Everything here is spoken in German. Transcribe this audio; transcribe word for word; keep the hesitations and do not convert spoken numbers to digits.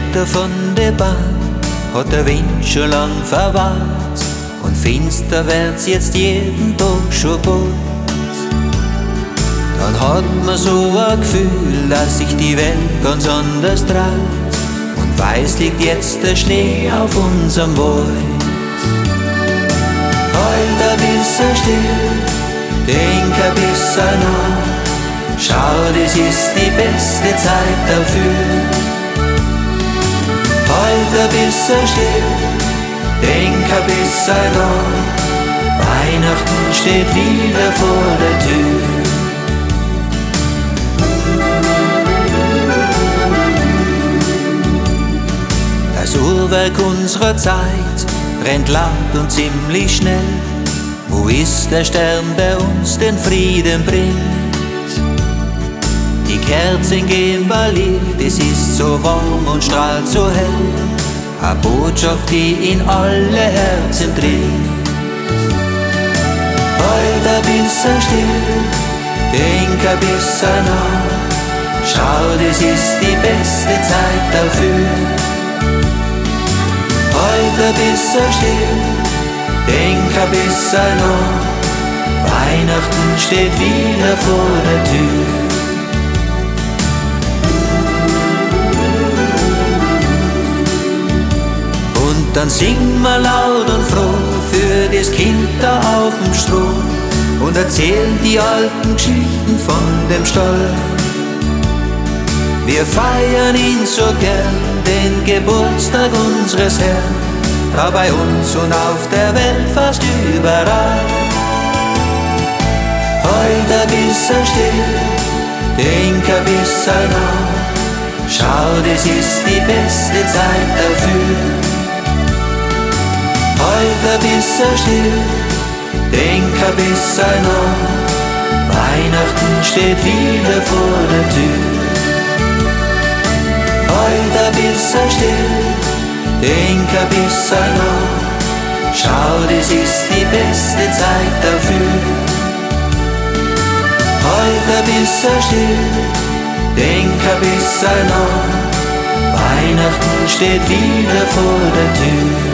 Meter von der Bahn hat der Wind schon lang verwahrt und finster wird's jetzt jeden Tag schon bald. Dann hat man so ein Gefühl, dass sich die Welt ganz anders dreht und weiß liegt jetzt der Schnee auf unserem Wald. Halt ein bisschen still, denk ein bisschen nach, schau, das ist die beste Zeit dafür. Halt ein bisschen still, denk ein bisschen nach, Weihnachten steht wieder vor der Tür. Das Uhrwerk unserer Zeit rennt laut und ziemlich schnell. Wo ist der Stern, der uns den Frieden bringt? Die Kerzen gehen bei Licht, es ist so warm und strahlt so hell. Eine Botschaft, die in alle Herzen dringt. Halt ein bisschen still, denk ein bisschen nach, schau, das ist die beste Zeit dafür. Halt ein bisschen still, denk ein bisschen nach, Weihnachten steht wieder vor der Tür. Und dann singen wir laut und froh für das Kind da auf dem Stroh und erzählen die alten Geschichten von dem Stall. Wir feiern ihn so gern, den Geburtstag unseres Herrn, da bei uns und auf der Welt fast überall. Halt ein bisschen still, denk ein bisschen nach, schau, das ist die beste Zeit dafür. Halt ein bisschen still, denk ein bisschen nach, Weihnachten steht wieder vor der Tür. Halt ein bisschen still, denk ein bisschen nach, schau, das ist die beste Zeit dafür. Halt ein bisschen still, denk ein bisschen nach, Weihnachten steht wieder vor der Tür.